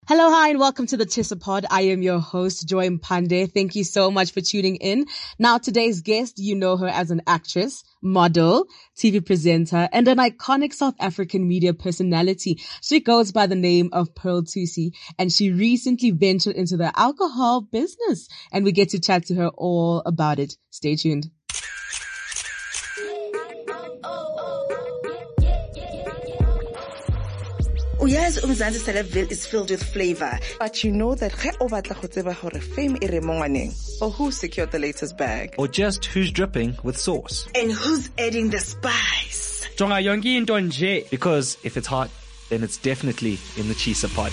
Hello, hi, and welcome to the Tisapod. I am your host, Joy Mpande. Thank you so much for tuning in. Now, today's guest, you know her as an actress, model, TV presenter, and an iconic South African media personality. She goes by the name of Pearl Thusi, and she recently ventured into the alcohol business, and we get to chat to her all about it. Stay tuned. Uyazi uMzansi Celebville is filled with flavor, but you know that ge o batla go tseba hore fame e re mo ngwaneng, or who secured the latest bag, or just who's dripping with sauce, and who's adding the spice. Jonga yonke into nje. Because if it's hot, then it's definitely in the Chisa pod.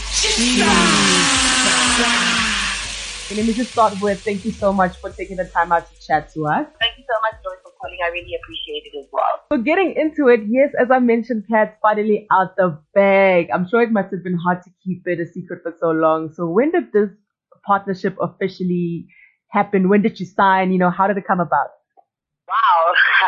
Let me just start with thank you so much for taking the time out to chat to us. Thank you so much, Joy, for calling. I really appreciate it as well. So getting into it, yes, as I mentioned, Kat's finally out the bag. I'm sure it must have been hard to keep it a secret for so long. So when did this partnership officially happen? When did you sign? How did it come about? Wow.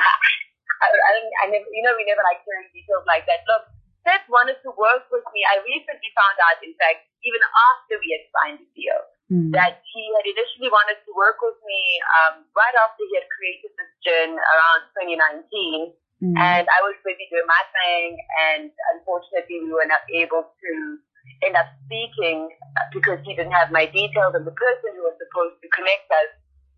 I never, we never like sharing details like that. Look, Seth wanted to work with me. I recently found out, in fact, even after we had signed the deal, that he had initially wanted to work with me right after he had created this gin around 2019. And I was busy doing my thing, and unfortunately we were not able to end up speaking because he didn't have my details, and the person who was supposed to connect us,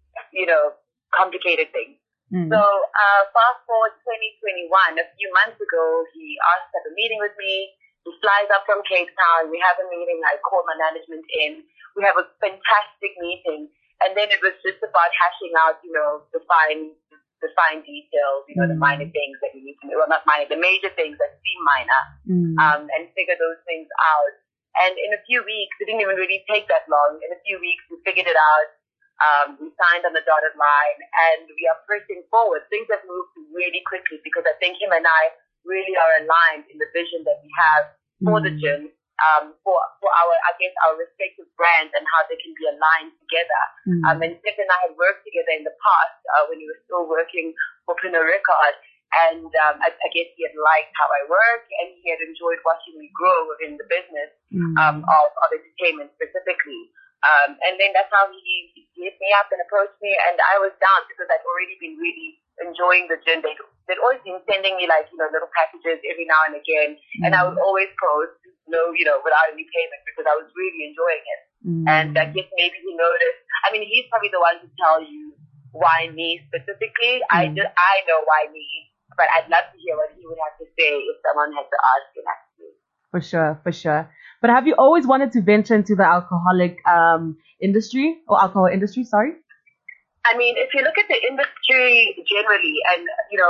complicated things. So fast forward 2021, a few months ago, he asked to have a meeting with me. He flies up from Cape Town. We have a meeting. I call my management in. We have a fantastic meeting. And then it was just about hashing out, the fine details, the minor things that you need to know. Well, not minor, the major things that seem minor, and figure those things out. And in a few weeks, it didn't even really take that long. In a few weeks, we figured it out. We signed on the dotted line, and we are pressing forward. Things have moved really quickly because I think him and I really are aligned in the vision that we have for the gym, for our respective brands and how they can be aligned together. And Seth and I had worked together in the past when we were still working for Pinot Ricard, and I guess he had liked how I work, and he had enjoyed watching me grow within the business of entertainment specifically. And then that's how he hit me up and approached me, and I was down because I'd already been really enjoying the gym. They'd always been sending me little packages every now and again, and I would always post, without any payment because I was really enjoying it. And I guess maybe he noticed. I mean, he's probably the one to tell you why me specifically. I know why me, but I'd love to hear what he would have to say if someone had to ask him actually. For sure. But have you always wanted to venture into the alcohol industry, sorry? I mean, if you look at the industry generally, and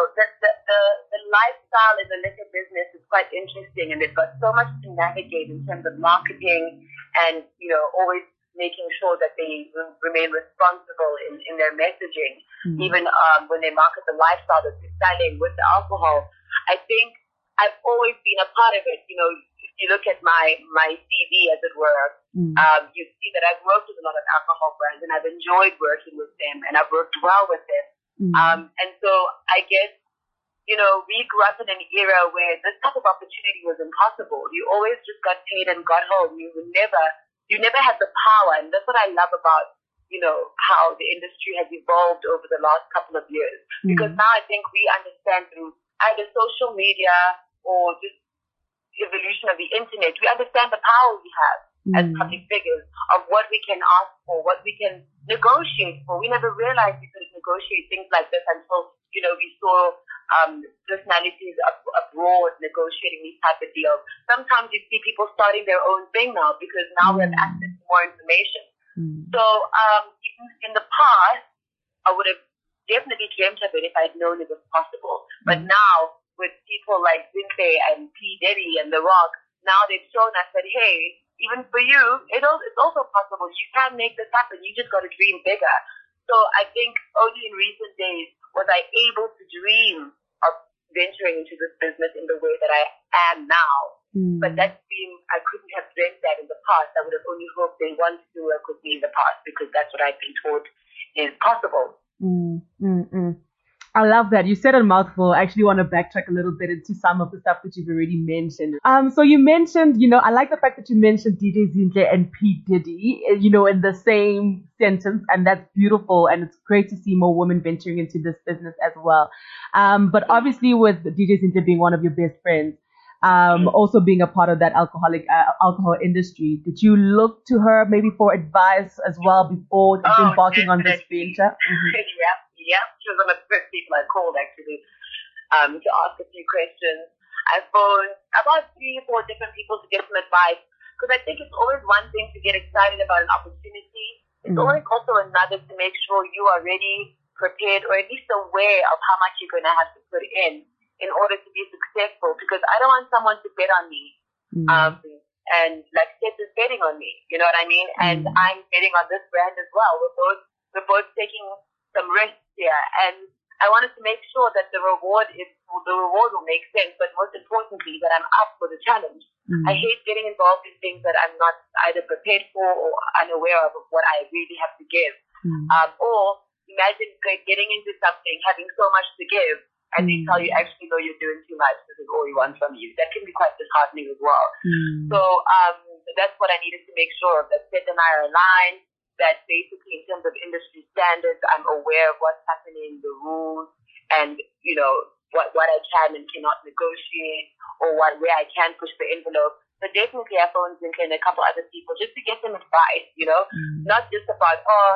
the lifestyle in the liquor business is quite interesting, and they've got so much to navigate in terms of marketing, and always making sure that they remain responsible in their messaging, even when they market the lifestyle that they're selling with the alcohol. I think I've always been a part of it. If you look at my CV, as it were, you see that I've worked with a lot of alcohol brands, and I've enjoyed working with them, and I've worked well with them. And so I guess, we grew up in an era where this type of opportunity was impossible. You always just got paid and got home. You never had the power, and that's what I love about, how the industry has evolved over the last couple of years. Because now I think we understand through either social media or just evolution of the internet, we understand the power we have as public figures of what we can ask for, what we can negotiate for. We never realized we could negotiate things like this until, we saw personalities abroad negotiating these type of deals. Sometimes you see people starting their own thing now because now we have access to more information. So in the past, I would have definitely dreamt of it if I'd known it was possible. But now, with people like Zinhle and P. Diddy and The Rock, now they've shown us that, hey, even for you, it's also possible. You can make this happen. You just got to dream bigger. So I think only in recent days was I able to dream of venturing into this business in the way that I am now. But I couldn't have dreamt that in the past. I would have only hoped they wanted to work with me in the past because that's what I've been told is possible. I love that. You said a mouthful. I actually want to backtrack a little bit into some of the stuff that you've already mentioned. So you mentioned, I like the fact that you mentioned DJ Zinhle and P. Diddy, in the same sentence, and that's beautiful. And it's great to see more women venturing into this business as well. But obviously with DJ Zinhle being one of your best friends, also being a part of that alcohol industry, did you look to her maybe for advice as well before embarking on this venture? Mm-hmm. Yeah, she was one of the first people I called actually to ask a few questions. I phoned about 3 or 4 different people to get some advice, because I think it's always one thing to get excited about an opportunity. It's always also another to make sure you are ready, prepared, or at least aware of how much you're going to have to put in order to be successful, because I don't want someone to bet on me. And like Seth is betting on me, you know what I mean? And I'm betting on this brand as well. We're both taking some risks here, and I wanted to make sure that the reward will make sense, but most importantly that I'm up for the challenge. I hate getting involved in things that I'm not either prepared for or unaware of what I really have to give. Or imagine getting into something, having so much to give, and they tell you actually no, you're doing too much, this is all we want from you. That can be quite disheartening as well. So that's what I needed to make sure of, that Seth and I are aligned, that basically in terms of industry standards, I'm aware of what's happening, the rules, and, what I can and cannot negotiate, or where I can push the envelope. But definitely I phoned Zinhle and a couple other people just to get some advice, not just about,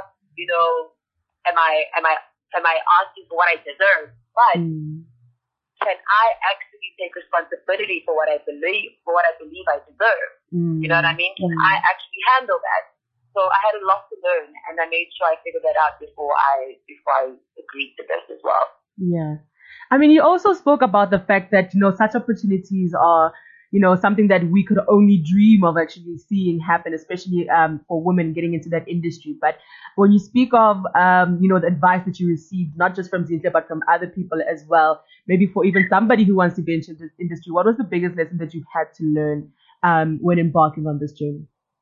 am I asking for what I deserve, but can I actually take responsibility for what I believe I deserve? You know what I mean? Can I actually handle that? So I had a lot to learn, and I made sure I figured that out before I agreed to this as well. Yeah. I mean, you also spoke about the fact that, such opportunities are, something that we could only dream of actually seeing happen, especially for women getting into that industry. But when you speak of, the advice that you received, not just from Zinhle, but from other people as well, maybe for even somebody who wants to venture into this industry, what was the biggest lesson that you've had to learn when embarking on this journey?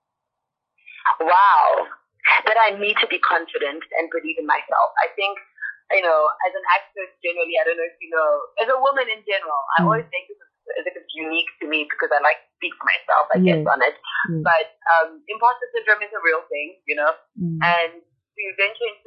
Wow. That I need to be confident and believe in myself. I think, as an actress generally, I don't know if you know, as a woman in general, I always think this is as if it's unique to me because I like to speak for myself, I guess, on it. But imposter syndrome is a real thing, and to venture into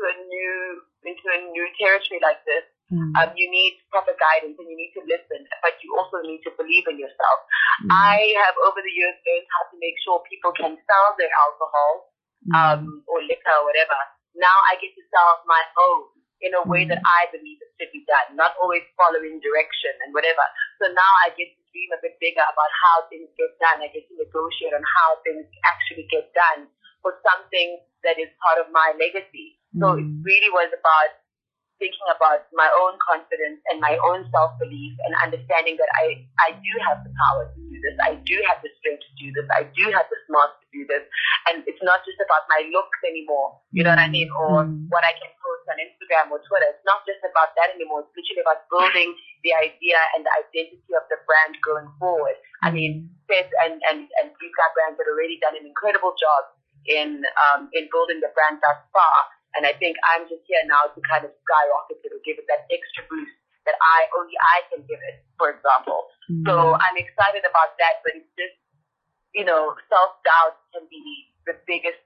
a new territory like this, you need proper guidance and you need to listen, but you also need to believe in yourself. I have over the years learned how to make sure people can sell their alcohol or liquor or whatever. Now I get to sell my own in a way that I believe it should be done, not always following direction and whatever. So now I get to dream a bit bigger about how things get done. I get to negotiate on how things actually get done for something that is part of my legacy. So it really was about thinking about my own confidence and my own self-belief and understanding that I do have the power to do this. I do have the strength to do this. I do have the smarts to do this. And it's not just about my looks anymore, you know what I mean? Or what I can post on Instagram or Twitter. It's not just about that anymore. It's literally about building the idea and the identity of the brand going forward. I mean, Seth and Blue Sky Brands have already done an incredible job in building the brand thus far. And I think I'm just here now to kind of skyrocket it or give it that extra boost that only I can give it, for example. So I'm excited about that, but it's just, self-doubt can be the biggest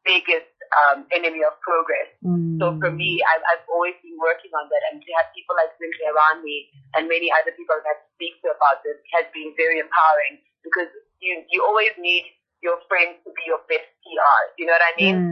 enemy of progress. So for me, I've always been working on that, and to have people like Zinhle around me and many other people that I speak to about this has been very empowering, because you always need your friends to be your best PR. You know what I mean?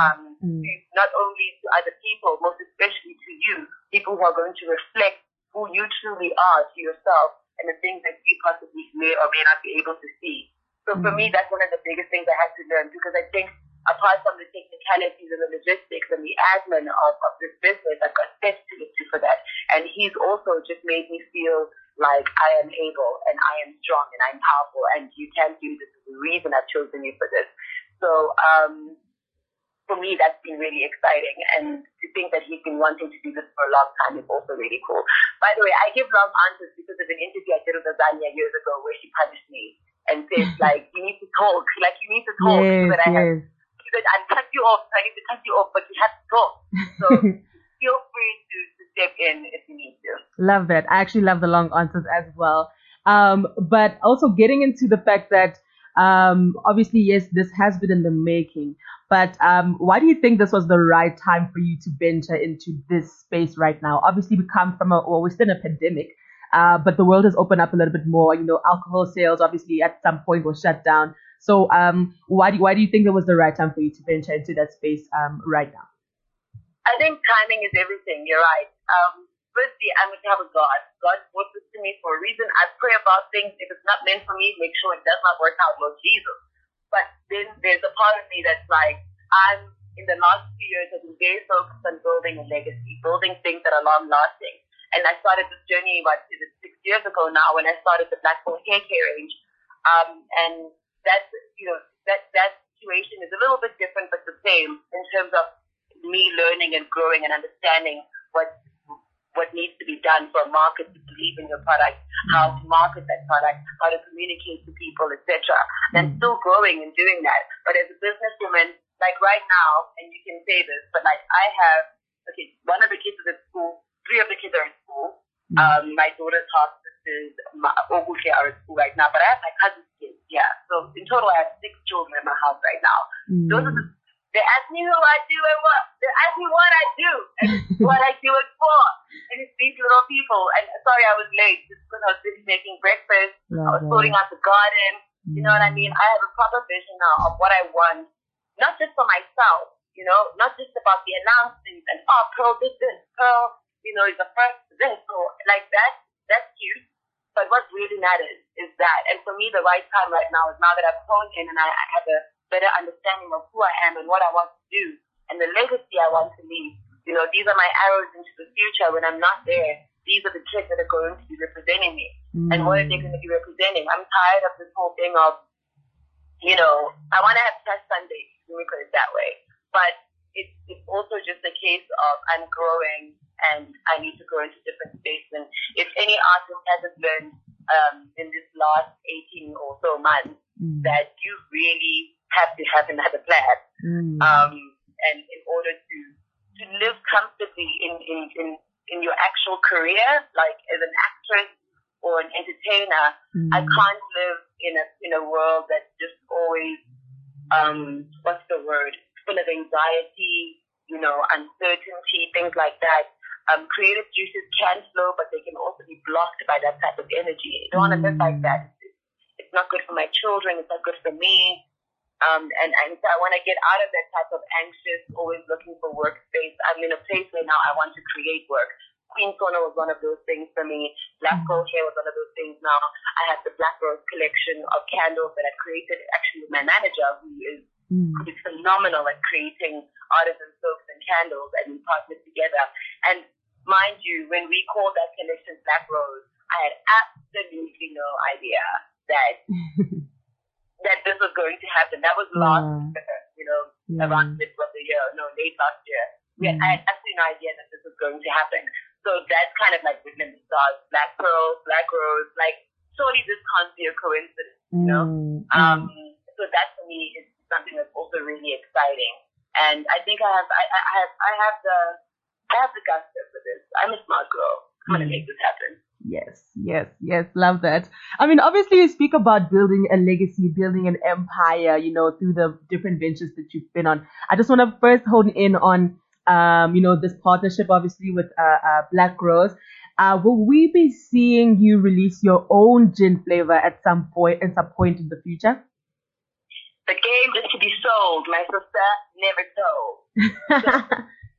Not only to other people, most especially to you, people who are going to reflect who you truly are to yourself and the things that you possibly may or may not be able to see. So for me, that's one of the biggest things I had to learn, because I think apart from the technicalities and the logistics and the admin of this business, I've got Seth to look to for that. And he's also just made me feel like I am able and I am strong and I'm powerful and you can do this. Is the reason I've chosen you for this. So for me, that's been really exciting. And to think that he's been wanting to do this for a long time is also really cool. By the way, I give long answers because of an interview I did with Azania years ago where she punished me and said, you need to talk. You need to talk. She said, I'll cut you off. I need to cut you off, but you have to talk. So feel free to step in if you need to. Love that. I actually love the long answers as well. But also getting into the fact that obviously, yes, this has been in the making. But why do you think this was the right time for you to venture into this space right now? Obviously, we come from we're still in a pandemic, but the world has opened up a little bit more. You know, alcohol sales obviously at some point was shut down. So why do you think it was the right time for you to venture into that space right now? I think timing is everything. You're right. Firstly, I'm a child of God. God brought this to me for a reason. I pray about things. If it's not meant for me, make sure it does not work out, Lord Jesus. But then there's a part of me that's like, I'm in the last few years, I've been very focused on building a legacy, building things that are long lasting. And I started this journey about 6 years ago now when I started the Black Pearl hair care range. And that's, that situation is a little bit different, but the same in terms of me learning and growing and understanding what needs to be done for a market to believe in your product, how to market that product, how to communicate to people, etc. And still growing and doing that. But as a businesswoman, like right now, and you can say this, but like I have, one of the kids is at school, 3 of the kids are in school. My daughter's half sisters, all are at school right now, but I have my cousin's kids, yeah. So in total, I have 6 children in my house right now. Those are they ask me who I do and what. They ask me what I do and what I do it for. And it's these little people. And sorry I was late just because I was busy making breakfast. I was sorting out the garden. You know what I mean? I have a proper vision now of what I want. Not just for myself, not just about the announcements and, Pearl did this. Pearl, is the first to this. So like that's cute. But what really matters is that. And for me, the right time right now is now that I've honed in and I have a better understanding of who I am and what I want to do and the legacy I want to leave. These are my arrows into the future. When I'm not there, these are the kids that are going to be representing me. And what are they going to be representing? I'm tired of this whole thing of, I want to have test Sundays, let me put it that way. But it's also just a case of I'm growing and I need to grow into different spaces. And if any artist hasn't learned in this last 18 or so months that you really have to have another plan. And in order to live comfortably in your actual career, like as an actress or an entertainer, I can't live in a world that's just always full of anxiety, uncertainty, things like that. Creative juices can flow, but they can also be blocked by that type of energy. You don't want to live like that. It's not good for my children. It's not good for me. And so I want to get out of that type of anxious, always looking for workspace. I'm in a place where now I want to create work. Queen Sauna was one of those things for me. Black Pearl hair was one of those things now. I have the Black Rose collection of candles that I created actually with my manager, who is phenomenal at creating artisan soaps and candles, and we partnered together. And mind you, when we called that collection Black Rose, I had absolutely no idea that that this was going to happen. That was last year, around mid of the year, late last year. I had absolutely no idea that this was going to happen. So that's kind of like written in the stars. Black Pearl, Black Rose, like surely this can't be a coincidence, So that for me is something that's also really exciting. And I think I have the guts for this. I'm a smart girl. I'm gonna make this happen. Yes. Love that. I mean, obviously you speak about building a legacy, building an empire, through the different ventures that you've been on. I just want to first hone in on, this partnership, obviously, with Black Rose. Will we be seeing you release your own gin flavor at some point in the future? The game is to be sold. My sister never told.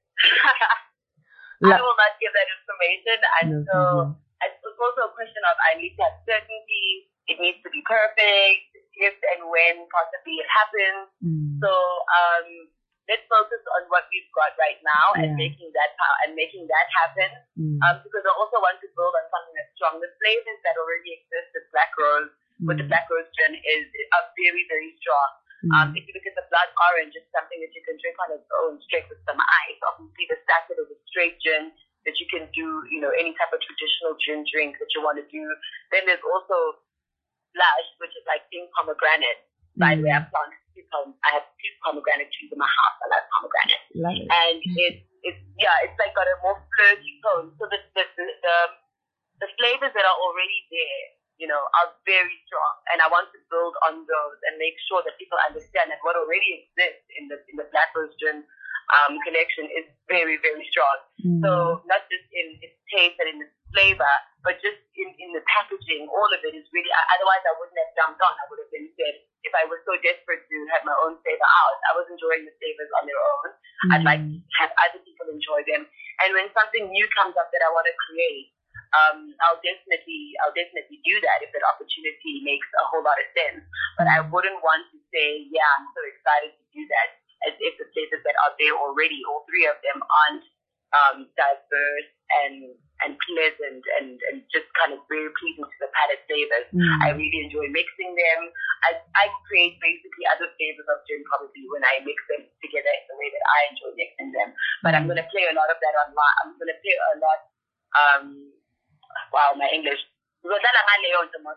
I will not give that information until it's also a question of I need to have certainty. It needs to be perfect. If and when possibly it happens. So let's focus on what we've got right now and making that happen. Because I also want to build on something that's strong. The flavors that already exist with Black Rose, with the Black Rose gin, are very, very strong. If you look at the blood orange, it's something that you can drink on its own straight with some ice. Obviously, the Stackit is a straight gin that you can do, any type of traditional gin drink that you want to do. Then there's also Lush, which is like pink pomegranate. By the way, I have pink pomegranate trees in my house. I love pomegranate. Love it. And it's it's like got a more flirty tone. So the flavors that are already there, are very strong, and I want to build on those and make sure that people understand that what already exists in the Black Rose Gin collection is very, very strong. So not just in its taste and in its flavor, but just in the packaging, all of it is really. Otherwise, I wouldn't have jumped on. I would have been said, if I was so desperate to have my own flavor out, I was enjoying the flavors on their own. I'd like to have other people enjoy them. And when something new comes up that I want to create, I'll definitely do that if that opportunity makes a whole lot of sense. But I wouldn't want to say, I'm so excited to do that, as if the flavors that are there already, all three of them, aren't diverse and pleasant and just kind of very pleasing to the palate flavors. I really enjoy mixing them. I create basically other flavors of gin probably when I mix them together in the way that I enjoy mixing them. But I'm going to play a lot of that online. I'm going to play a lot. Wow, my English. Online.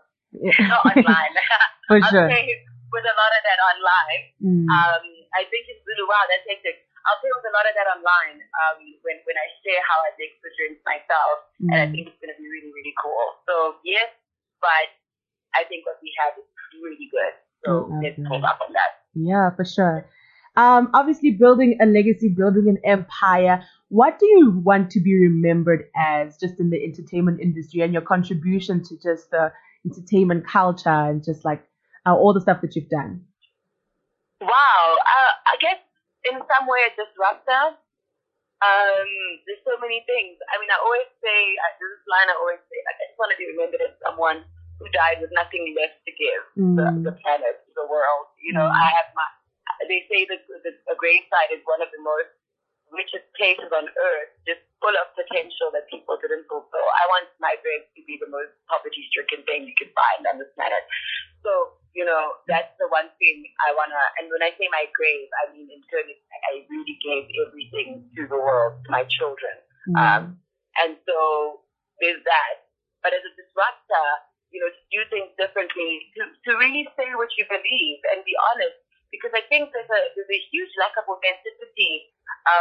For sure. I'll play with a lot of that online. I think in Zulu, wow, that's hectic. I'll play with a lot of that online when I share how I make the drinks myself, and I think it's going to be really, really cool. So yes, but I think what we have is really good. So let's hold up on that. Yeah, for sure. Obviously, building a legacy, building an empire. What do you want to be remembered as, just in the entertainment industry, and your contribution to just the entertainment culture and just like all the stuff that you've done? Wow, I guess in some way a disruptor. There's so many things. I mean, I always say, this line I always say, like, I just want to be remembered as someone who died with nothing left to give the planet, the world. I have they say that a gravesite is one of the most richest places on earth, just full of potential that people didn't fulfill. I want my grave to be the most poverty-stricken thing you can find on this planet. So, that's the one thing I want to, and when I say my grave, I mean in terms of, I really gave everything to the world, to my children. And so there's that. But as a disruptor, to do things differently, to really say what you believe and be honest, because I think there's a huge lack of authenticity,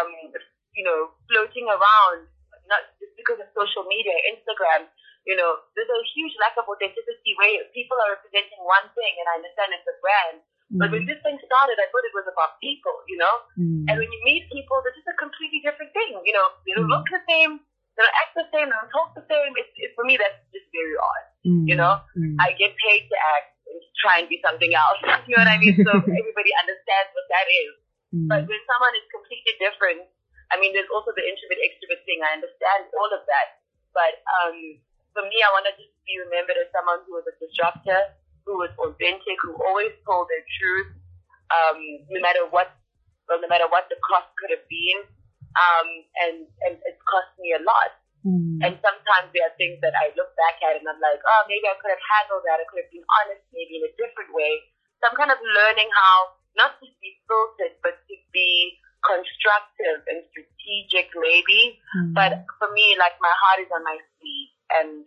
floating around, not just because of social media, Instagram. There's a huge lack of authenticity where people are representing one thing, and I understand it's a brand. But when this thing started, I thought it was about people, And when you meet people, they're just a completely different thing, They don't look the same, they don't act the same, they don't talk the same. It's for me, that's just very odd, I get paid to act and try and be something else, you know what I mean? So everybody understands what that is. But when someone is completely different, I mean, there's also the introvert-extrovert thing. I understand all of that. But for me, I want to just be remembered as someone who was a disruptor, who was authentic, who always told their truth, no matter what the cost could have been. And it's cost me a lot. And sometimes there are things that I look back at and I'm like, oh, maybe I could have handled that. I could have been honest, maybe in a different way. So I'm kind of learning how not to be filtered, but to be constructive and strategic, maybe. But for me, like, my heart is on my sleeve, and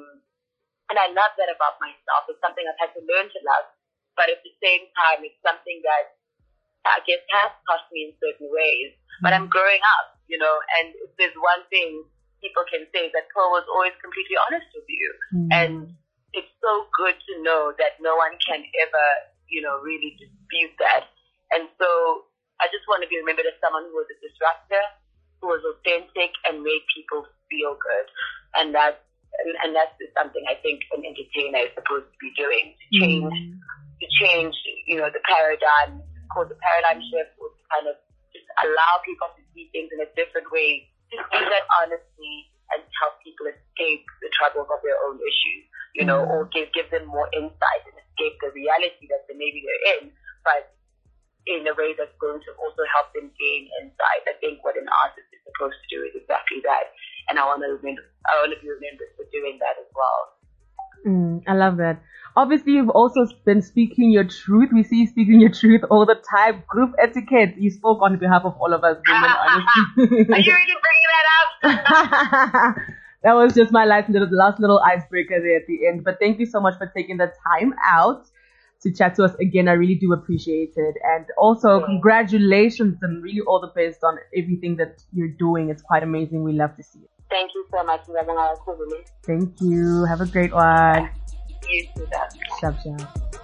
I love that about myself. It's something I've had to learn to love, but at the same time, it's something that I guess has cost me in certain ways. But I'm growing up, and if there's one thing people can say, that Pearl was always completely honest with you, and it's so good to know that no one can ever, really dispute that. And so I just want to be remembered as someone who was a disruptor, who was authentic and made people feel good. And that's just something I think an entertainer is supposed to be doing, to change, the paradigm, called the paradigm shift, or to kind of just allow people to see things in a different way, to do that honestly and help people escape the troubles of their own issues, or give them more insight and escape the reality that maybe they're in, but in a way that's going to also help them gain insight. I think what an artist is supposed to do is exactly that, and I want to be remembered for doing that as well. I love that. Obviously, you've also been speaking your truth. We see you speaking your truth all the time. Group etiquette. You spoke on behalf of all of us women, honestly. Are you really bringing that up? That was just my last little icebreaker there at the end. But thank you so much for taking the time out to chat to us again. I really do appreciate it. And also, congratulations and really all the best on everything that you're doing. It's quite amazing. We love to see it. Thank you so much. Thank you. Have a great one. You too, Ciao, ciao.